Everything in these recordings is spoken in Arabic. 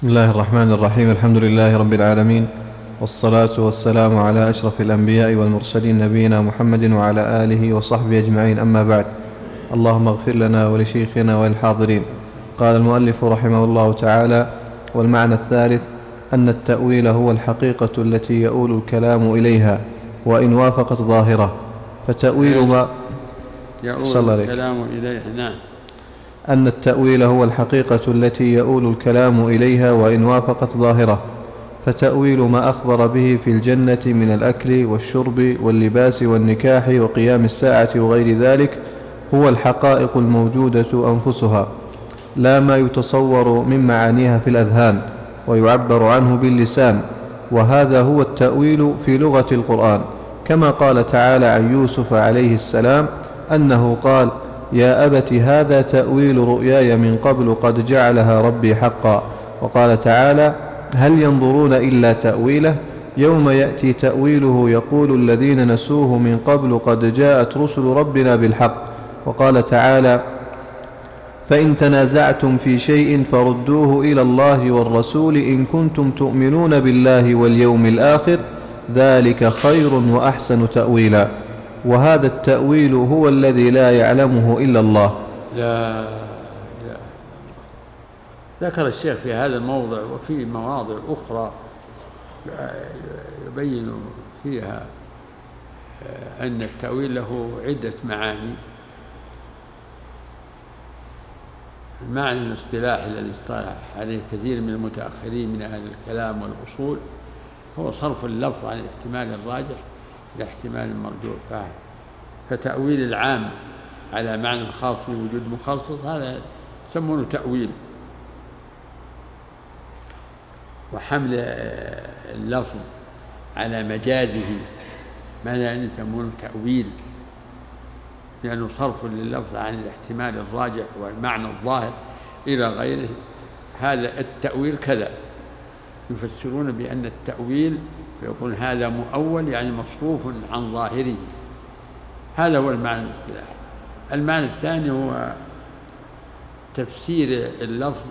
بسم الله الرحمن الرحيم. الحمد لله رب العالمين، والصلاة والسلام على أشرف الأنبياء والمرسلين نبينا محمد وعلى آله وصحبه أجمعين، أما بعد. اللهم اغفر لنا ولشيخنا وللحاضرين. قال المؤلف رحمه الله تعالى: والمعنى الثالث أن التأويل هو الحقيقة التي يؤول الكلام إليها وإن وافقت ظاهرة، فتأويل ما يؤول الكلام إليها. نعم. أن التأويل هو الحقيقة التي يؤول الكلام إليها وإن وافقت ظاهرة، فتأويل ما أخبر به في الجنة من الأكل والشرب واللباس والنكاح وقيام الساعة وغير ذلك هو الحقائق الموجودة أنفسها، لا ما يتصور من معانيها في الأذهان ويعبر عنه باللسان، وهذا هو التأويل في لغة القرآن، كما قال تعالى عن يوسف عليه السلام أنه قال: يا أبت هذا تأويل رؤياي من قبل قد جعلها ربي حقا. وقال تعالى: هل ينظرون إلا تأويله يوم يأتي تأويله يقول الذين نسوه من قبل قد جاءت رسل ربنا بالحق. وقال تعالى: فإن تنازعتم في شيء فردوه إلى الله والرسول إن كنتم تؤمنون بالله واليوم الآخر ذلك خير وأحسن تأويلا. وهذا التأويل هو الذي لا يعلمه إلا الله. لا. ذكر الشيخ في هذا الموضع وفي مواضع أخرى يبين فيها أن التأويل له عدة معاني. المعنى الاصطلاحي الذي اصطلح عليه كثير من المتأخرين من أهل الكلام والأصول هو صرف اللفظ عن الاحتمال الراجح إلى احتمال المرجوح. فتأويل العام على معنى خاص بوجود مخصص هذا يسمونه تأويل، وحمل اللفظ على مجازه ماذا يسمونه تأويل، لأنه صرف لللفظ عن الاحتمال الراجح والمعنى الظاهر إلى غيره. هذا التأويل كذا، يفسرون بأن التأويل فيقول هذا مؤول يعني مصروف عن ظاهره. هذا هو المعنى الاصطلاحي. المعنى الثاني هو تفسير اللفظ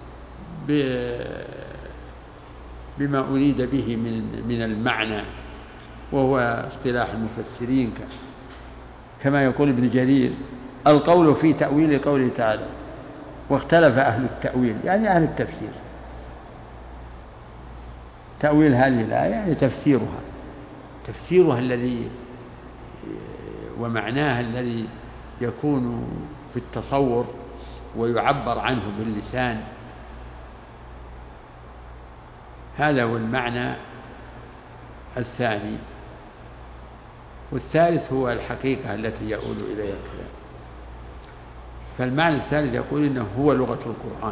بما أريد به من المعنى، وهو اصطلاح المفسرين كما يقول ابن جرير: القول في تأويل قوله تعالى واختلف أهل التأويل، يعني أهل التفسير. تأويل هذه الآية يعني تفسيرها الذي ومعناها الذي يكون في التصور ويعبر عنه باللسان. هذا هو المعنى الثاني. والثالث هو الحقيقة التي يؤول إليها الكلام. فالمعنى الثالث يقول إنه هو لغة القرآن،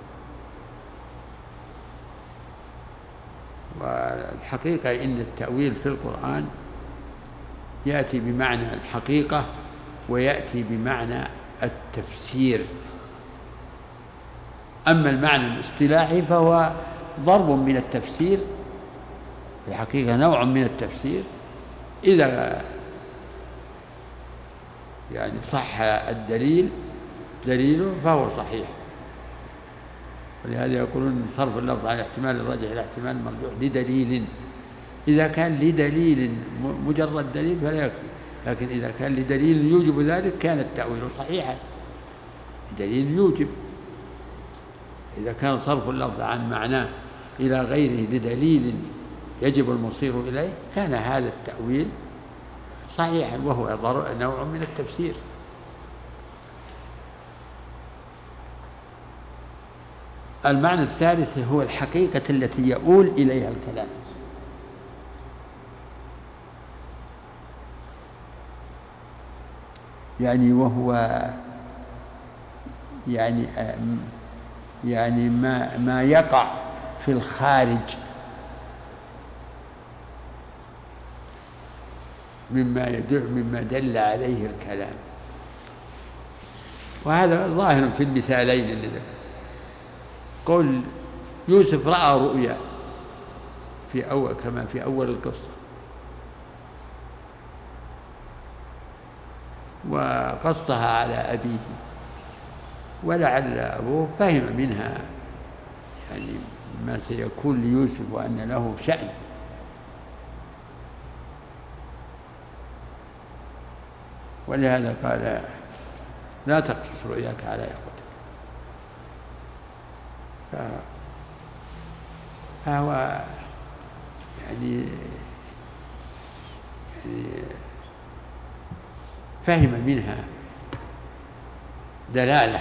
والحقيقة إن التأويل في القرآن يأتي بمعنى الحقيقة ويأتي بمعنى التفسير. أما المعنى الاصطلاحي فهو ضرب من التفسير، في الحقيقة نوع من التفسير إذا يعني صح الدليل دليله فهو صحيح. ولهذا يقولون صرف اللفظ عن احتمال الراجح إلى احتمال المرجوح لدليل. إذا كان لدليل مجرد دليل فلا يكفي، لكن إذا كان لدليل يوجب ذلك كان التأويل صحيحا. دليل يوجب. إذا كان صرف اللفظ عن معناه إلى غيره لدليل يجب المصير إليه كان هذا التأويل صحيحا، وهو نوع من التفسير. المعنى الثالث هو الحقيقة التي يؤول إليها الكلام. يعني وهو يعني ما يقع في الخارج مما دل عليه الكلام. وهذا ظاهر في المثالين اللي ذكر. قول يوسف رأى رؤيا كما في أول القصة، وقصها على أبيه، ولعل أبوه فهم منها يعني ما سيكون ليوسف وأن له شأن. ولهذا قال لا تقصص رؤياك على إخوتك. فهو يعني فهم منها دلالة.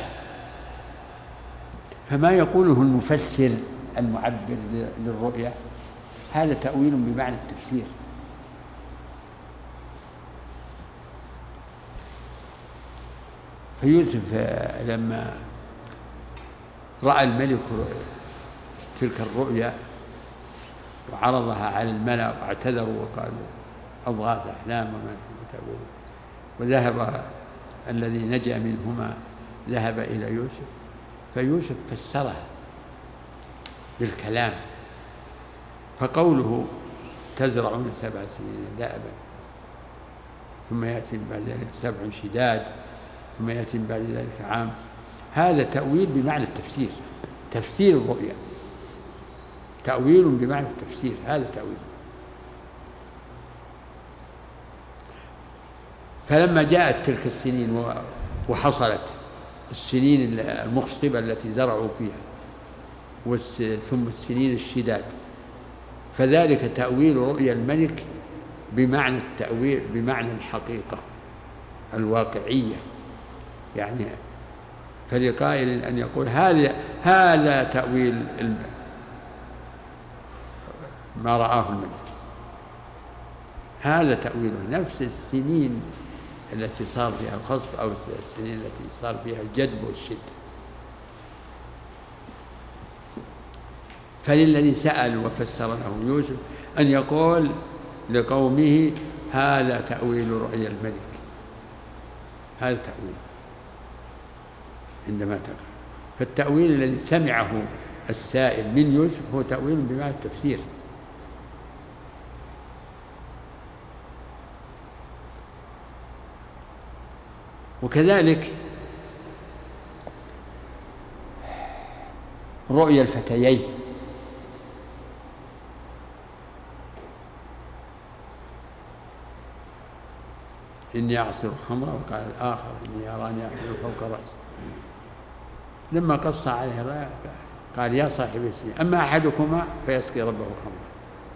فما يقوله المفسر المعبر للرؤيا هذا تأويل بمعنى التفسير. فيوسف لما رأى الملك تلك الرؤيا وعرضها على الملأ واعتذروا وقالوا أضغاث أحلام وما تقول، وذهب الذي نجا منهما ذهب إلى يوسف، فيوسف فسرها بالكلام. فقوله تزرعون 7 سنين دأبا ثم يأتي بعد ذلك 7 شداد ثم يأتي بعد ذلك عام، هذا تأويل بمعنى التفسير، تفسير الرؤيا، تأويل بمعنى التفسير، هذا تأويل. فلما جاءت تلك السنين وحصلت السنين المخصبة التي زرعوا فيها ثم السنين الشداد، فذلك تأويل رؤيا الملك بمعنى التأويل بمعنى الحقيقة الواقعية. يعني فلقائل أن يقول هذا تأويل ما رآه الملك، هذا تأويله. نفس السنين التي صار فيها الخصف أو السنين التي صار فيها الجدب والشدة. فللذي سأل وفسر له يوسف أن يقول لقومه هذا تأويل رؤيا الملك، هذا تأويل عندما تقرأ. فالتأويل الذي سمعه السائل من يوسف هو تأويل بمعنى التفسير. وكذلك رؤيا الفتيين، إني أعصر خمرا وقال الآخر إني أراني أحمل فوق رأسي. لما قص عليه الرأي قال يا صاحب السجن أما أحدكما فيسقي ربه خمرا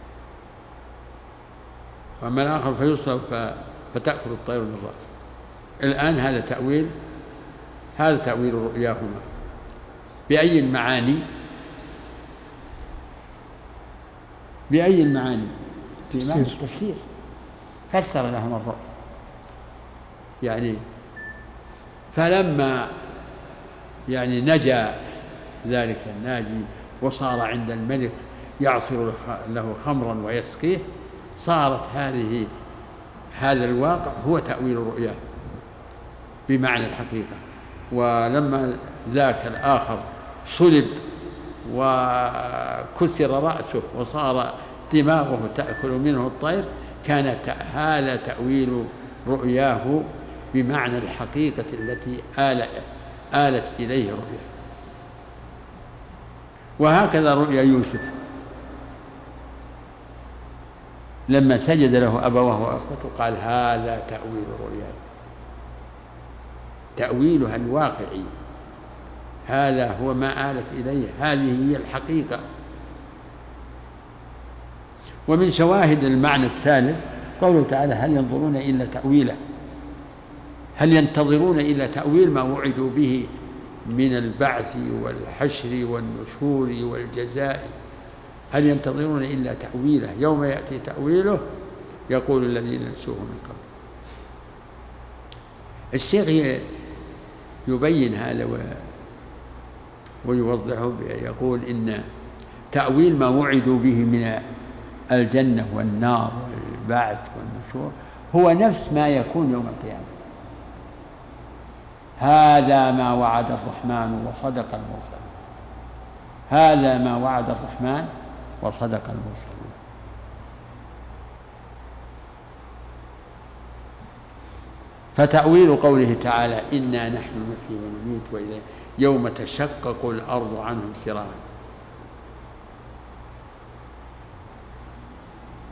وأما الآخر فيصلب فتأكل الطير من رأسه. الآن هذا تأويل رؤياهما بأي المعاني؟ بأي المعاني؟ بمعنى التفسير، فسر لهم الرؤيا. يعني فلما نجا ذلك الناجي وصار عند الملك يعصر له خمرا ويسقيه، صارت هذا الواقع هو تأويل رؤياه بمعنى الحقيقة. ولما ذاك الآخر صلب وكسر رأسه وصار دماغه تأكل منه الطير، كان هذا تأويل رؤياه بمعنى الحقيقة التي آلت إليه رؤياه. وهكذا رؤيا يوسف لما سجد له أبواه وأخوته قال هذا تأويل رؤياي، تأويلها الواقعي، هذا هو ما آلت إليه، هذه هي الحقيقة. ومن شواهد المعنى الثالث قوله تعالى هل ينظرون إلا تأويله، هل ينتظرون إلا تأويل ما وعدوا به من البعث والحشر والنشور والجزاء، هل ينتظرون إلا تأويله يوم يأتي تأويله يقول الذين نسوه من قبل. الشيخ يبين هذا ويوضحه، يقول إن تأويل ما وعدوا به من الجنة والنار والبعث والنشور هو نفس ما يكون يوم القيامة. هذا ما وعد الرحمن وصدق المرسلون، هذا ما وعد الرحمن وصدق المرسلون. فتأويل قوله تعالى إنا نحن نحيي ونميت وإليه يوم تشقق الأرض عنهم سراعا،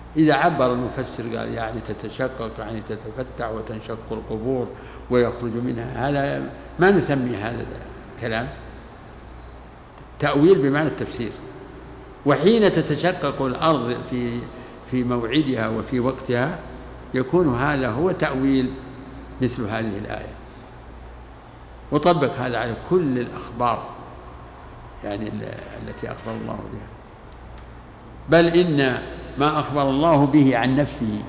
إذا عبر المفسر قال يعني تتشقق يعني تتفتح وتنشق القبور ويخرج منها، هذا ما نسمي هذا الكلام تأويل بمعنى التفسير. وحين تتشقق الأرض في موعدها وفي وقتها يكون هذا هو تأويل مثل هذه الآية. وطبق هذا على كل الأخبار يعني التي أخبر الله بها، بل إن ما أخبر الله به عن نفسه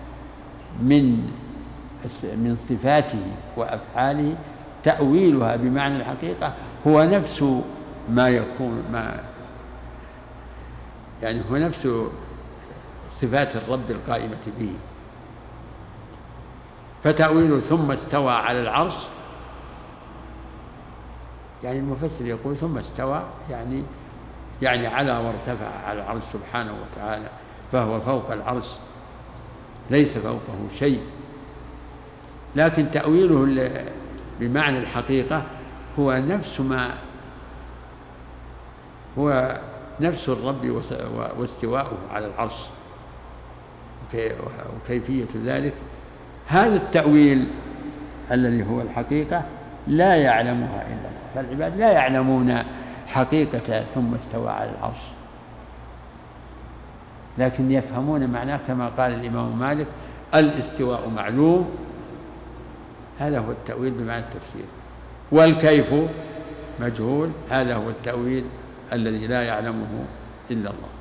من صفاته وأفعاله تأويلها بمعنى الحقيقة هو نفس ما يكون يعني هو نفس صفات الرب القائمة به. فتأويله ثم استوى على العرش، يعني المفسر يقول ثم استوى يعني على وارتفع على العرش سبحانه وتعالى، فهو فوق العرش ليس فوقه شيء. لكن تأويله بمعنى الحقيقة هو نفس الرب واستواءه على العرش وكيفية ذلك. هذا التأويل الذي هو الحقيقة لا يعلمها إلا الله، فالعباد لا يعلمون حقيقة ثم استوى على العرش، لكن يفهمون معناه كما قال الإمام مالك الاستواء معلوم. هذا هو التأويل بمعنى التفسير. والكيف مجهول، هذا هو التأويل الذي لا يعلمه إلا الله.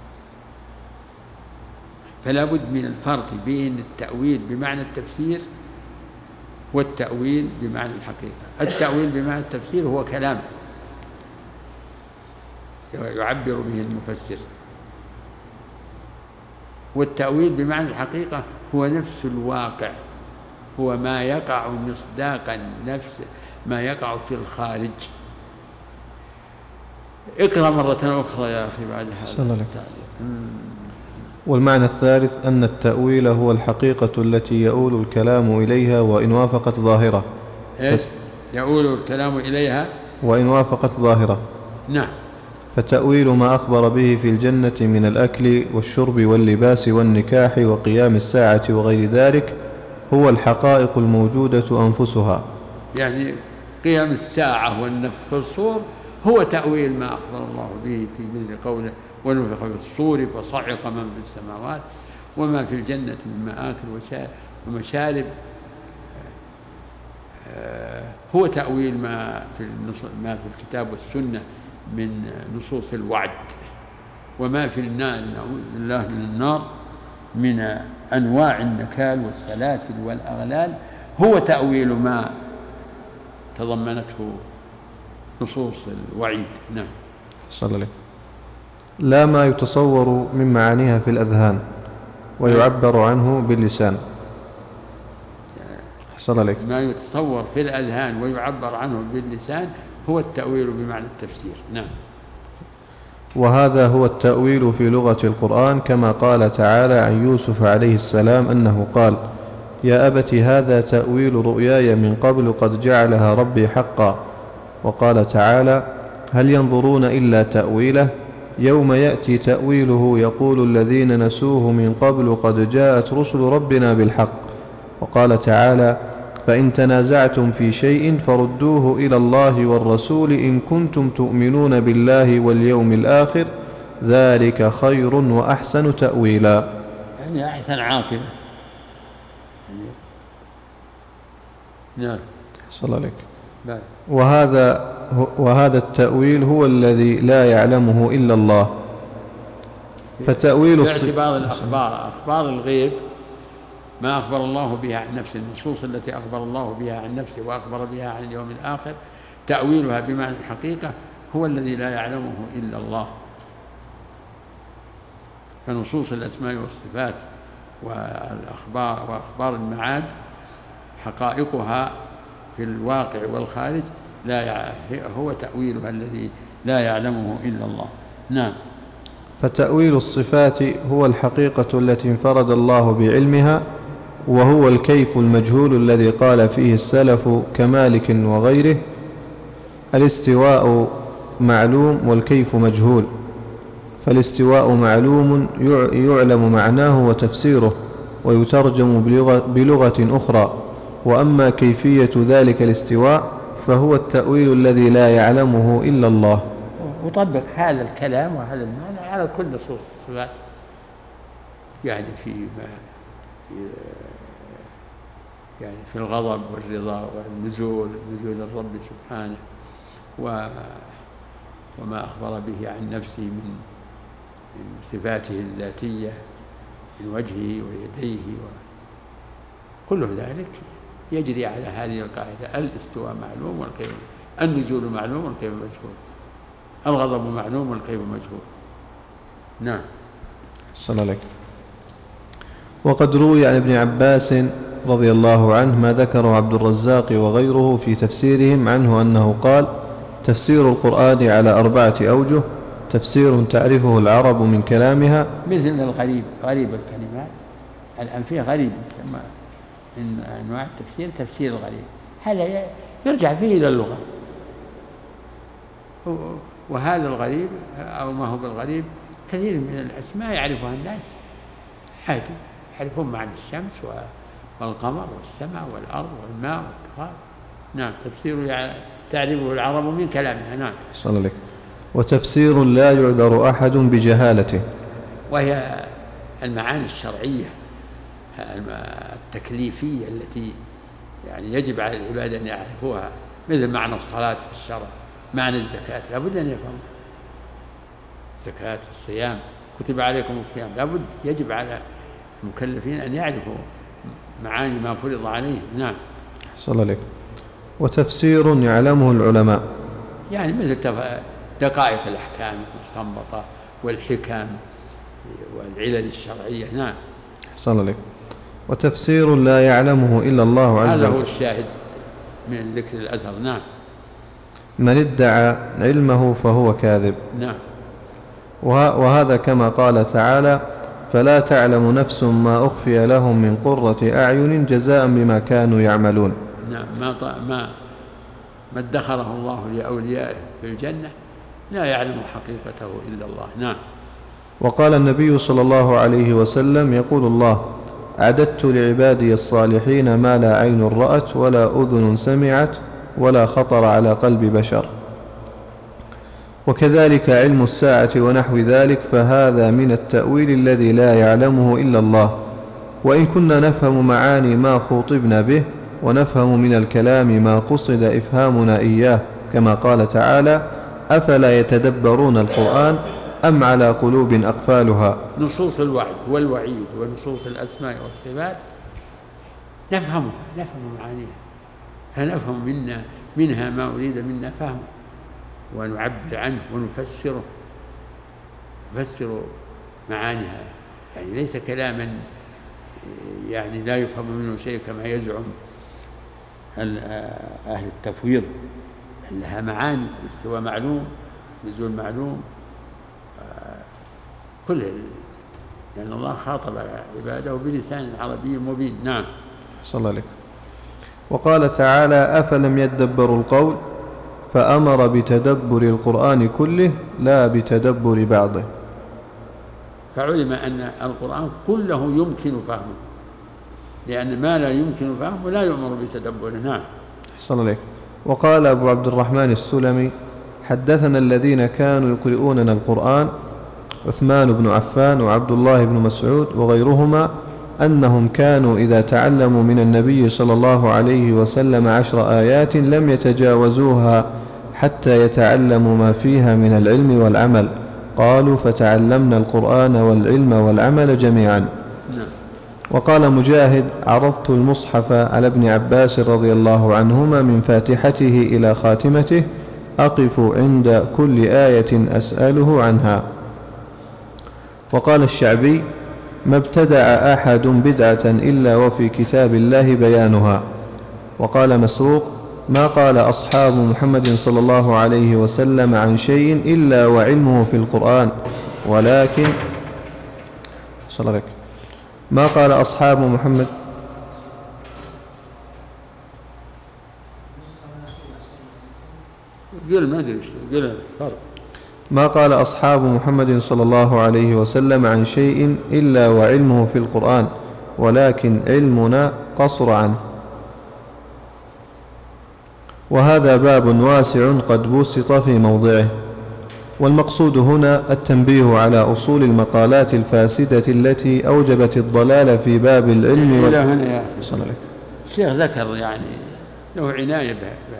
فلا بد من الفرق بين التأويل بمعنى التفسير والتأويل بمعنى الحقيقة. التأويل بمعنى التفسير هو كلام يعبر به المفسر، والتأويل بمعنى الحقيقة هو نفس الواقع، هو ما يقع مصداقا نفس ما يقع في الخارج. اقرأ مرة أخرى يا أخي بعد هذا. والمعنى الثالث أن التأويل هو الحقيقة التي يؤول الكلام إليها وإن وافقت ظاهرة. إيش؟ يؤول الكلام إليها وإن وافقت ظاهرة. نعم. فتأويل ما أخبر به في الجنة من الأكل والشرب واللباس والنكاح وقيام الساعة وغير ذلك هو الحقائق الموجودة أنفسها. يعني قيام الساعة والنفخ في الصور هو تأويل ما أخبر الله به في مثل قوله ونفخ في الصور فصعق من في السماوات وما في الجنة من مآكل ومشارب. هو تأويل ما في الكتاب والسنة من نصوص الوعد، وما في النار نعوذ بالله من النار من أنواع النكال والسلاسل والأغلال هو تأويل ما تضمنته نصوص الوعيد. نعم. صلى الله. لا ما يتصور من معانيها في الأذهان ويعبر عنه باللسان. صلى الله. ما يتصور في الأذهان ويعبر عنه باللسان هو التأويل بمعنى التفسير. نعم. وهذا هو التأويل في لغة القرآن، كما قال تعالى عن يوسف عليه السلام أنه قال: يا أبت هذا تأويل رؤياي من قبل قد جعلها ربي حقا. وقال تعالى: هل ينظرون إلا تأويله يوم يأتي تأويله يقول الذين نسوه من قبل قد جاءت رسل ربنا بالحق. وقال تعالى: فإن تنازعتم في شيء فردوه إلى الله والرسول إن كنتم تؤمنون بالله واليوم الآخر ذلك خير وأحسن تأويلا. يعني أحسن عاقبة. نعم. صلى الله عليك. وهذا التأويل هو الذي لا يعلمه إلا الله. فتأويل باعتبار الأخبار، أخبار الغيب ما أخبر الله بها عن نفسه، النصوص التي أخبر الله بها عن نفسه وأخبر بها عن اليوم الآخر تأويلها بمعنى الحقيقة هو الذي لا يعلمه إلا الله. فنصوص الأسماء والصفات وأخبار المعاد حقائقها في الواقع والخارج هو تأويلها الذي لا يعلمه إلا الله. نعم. فتأويل الصفات هو الحقيقة التي انفرد الله بعلمها، وهو الكيف المجهول الذي قال فيه السلف كمالك وغيره: الاستواء معلوم والكيف مجهول. فالاستواء معلوم يعلم معناه وتفسيره ويترجم بلغة أخرى، وأما كيفية ذلك الاستواء فهو التأويل الذي لا يعلمه إلا الله. وطبق هذا الكلام وهذا المعنى على كل نصوص الصفات، يعني في الغضب والرضا والنزول، نزول الرب سبحانه وما أخبر به عن نفسه من صفاته الذاتية من وجهه ويديه كل ذلك يجري على هذه القاعدة: الاستواء معلوم والكيف، النزول معلوم والكيف مجهول، الغضب معلوم والكيف مجهول. نعم. صلى الله عليه. وقد روي عن ابن عباس رضي الله عنه ما ذكره عبد الرزاق وغيره في تفسيرهم عنه أنه قال: تفسير القرآن على 4 أوجه: تفسير تعرفه العرب من كلامها، مثل الغريب، غريب الكلمات الآن فيه غريب يسمى من أنواع التفسير تفسير الغريب، هذا يرجع فيه إلى اللغة، وهذا الغريب أو ما هو بالغريب كثير من الأسماء يعرفها الناس عادي، يعرفون معنى الشمس والقمر والسماء والأرض والماء والتراب. نعم. تفسير تعرفه العرب من كلامها. نعم. صلى الله عليه. وتفسير لا يعذر أحد بجهالته، وهي المعاني الشرعية التكليفية التي يعني يجب على العباد أن يعرفوها، مثل معنى الصلاة في الشرع، معنى الزكاة لابد أن يفهموا، زكاة الصيام كتب عليكم الصيام، لابد يجب على المكلفين أن يعرفوا معاني ما فرض عليهم. نعم. صلى الله عليه. وتفسير يعلمه العلماء، يعني مثل دقائق الأحكام المستنبطة والحكم والعلل الشرعية. نعم. صلى الله عليه. وتفسير لا يعلمه إلا الله عز وجل، هذا هو الشاهد من ذكر الأثر. نعم. من ادعى علمه فهو كاذب. نعم. وهذا كما قال تعالى: فلا تعلم نفس ما أخفي لهم من قرة أعين جزاء بما كانوا يعملون. نعم. ما ادخره الله لأوليائه في الجنة لا يعلم حقيقته إلا الله. نعم. وقال النبي صلى الله عليه وسلم: يقول الله: أعددت لعبادي الصالحين ما لا عين رأت ولا أذن سمعت ولا خطر على قلب بشر. وكذلك علم الساعة ونحو ذلك، فهذا من التأويل الذي لا يعلمه إلا الله. وإن كنا نفهم معاني ما خطبنا به، ونفهم من الكلام ما قصد إفهامنا إياه، كما قال تعالى: أفلا يتدبرون القرآن أم على قلوب أقفالها. نصوص الوعد والوعيد ونصوص الأسماء والصفات نفهم معانيها، فنفهم منها ما أريد منا فهمه، ونعبر عنه ونفسره، نفسر معانيها، يعني ليس كلاما يعني لا يفهم منه شيء كما يزعم أهل التفويض، لها معاني، الاستواء معلوم، نزول معلوم، كل لأن الله خاطب عباده بلسان عربي مبين. نعم. صلى الله عليه. وقال تعالى: أفلم يدبروا القول، فأمر بتدبر القرآن كله لا بتدبر بعضه. فعلم أن القرآن كله يمكن فهمه، لأن ما لا يمكن فهمه لا يؤمر بتدبره. نعم. صلى الله عليه. وقال أبو عبد الرحمن السلمي: حدثنا الذين كانوا يقرؤوننا القرآن عثمان بن عفان وعبد الله بن مسعود وغيرهما أنهم كانوا إذا تعلموا من النبي صلى الله عليه وسلم 10 آيات لم يتجاوزوها حتى يتعلموا ما فيها من العلم والعمل. قالوا: فتعلمنا القرآن والعلم والعمل جميعا. وقال مجاهد: عرضت المصحف على ابن عباس رضي الله عنهما من فاتحته إلى خاتمته، أقف عند كل آية أسأله عنها. وقال الشعبي: ما ابتدع أحد بدعة إلا وفي كتاب الله بيانها. وقال مسروق: ما قال أصحاب محمد صلى الله عليه وسلم عن شيء إلا وعلمه في القرآن، ولكن ما قال أصحاب محمد قل ما أدري قل فرق. ما قال أصحاب محمد صلى الله عليه وسلم عن شيء إلا وعلمه في القرآن، ولكن علمنا قصر عنه. وهذا باب واسع قد بسط في موضعه، والمقصود هنا التنبيه على أصول المقالات الفاسدة التي أوجبت الضلال في باب العلم. إلى هنا يا أخي الشيخ ذكر يعني له عناية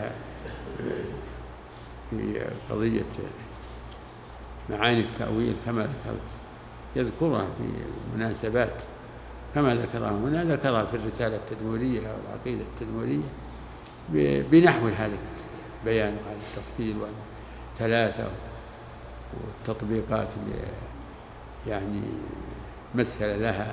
في قضية معاني التأويل كما ذكرت، يذكرها في مناسبات كما ذكرها هنا، ذكرها في الرسالة التدمرية أو العقيدة التدمرية بنحو هذا بيان هذا التفصيل والثلاثة والتطبيقات اللي يعني مثل لها.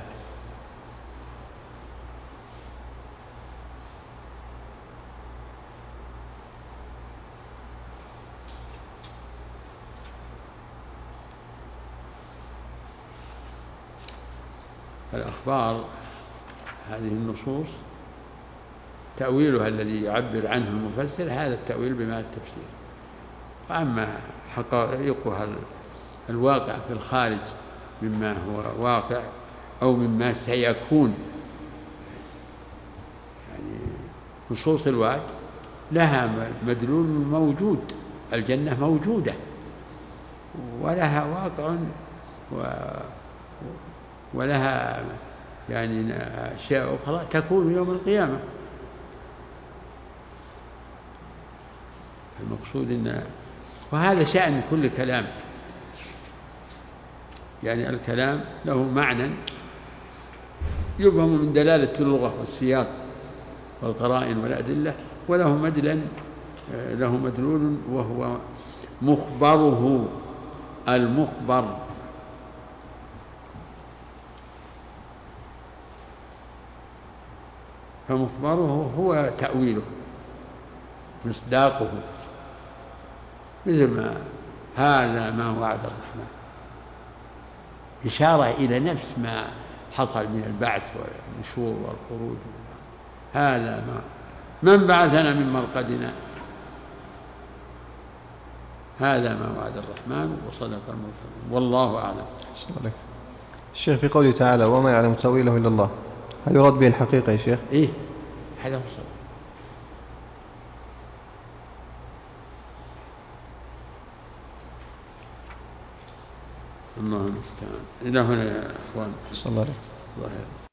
الأخبار هذه النصوص تأويلها الذي يعبر عنه المفسر هذا التأويل بمعنى التفسير، وأما حقائقها الواقع في الخارج مما هو واقع أو مما سيكون، يعني نصوص الوعد لها مدلول موجود، الجنة موجودة ولها واقع ولها يعني أشياء أخرى تكون يوم القيامة. المقصود إن وهذا شأن كل كلام، يعني الكلام له معنى يفهم من دلالة اللغة والسياق والقرائن والأدلة، وله مدلول وهو مخبره المخبر. فمخبره هو تأويله مصداقه، مثل ما هذا ما وعد الرحمن، إشارة إلى نفس ما حصل من البعث والنشور والخروج. هذا من بعثنا من مرقدنا، هذا ما وعد الرحمن وصدق المرسلون والله أعلم. الشيخ في قوله تعالى وما يعلم تأويله إلا الله، هل يراد به الحقيقة يا شيخ؟ إيه هذا هو الصواب. الله المستعان. إلى هنا يا أخوان. صلى الله عليه وسلم.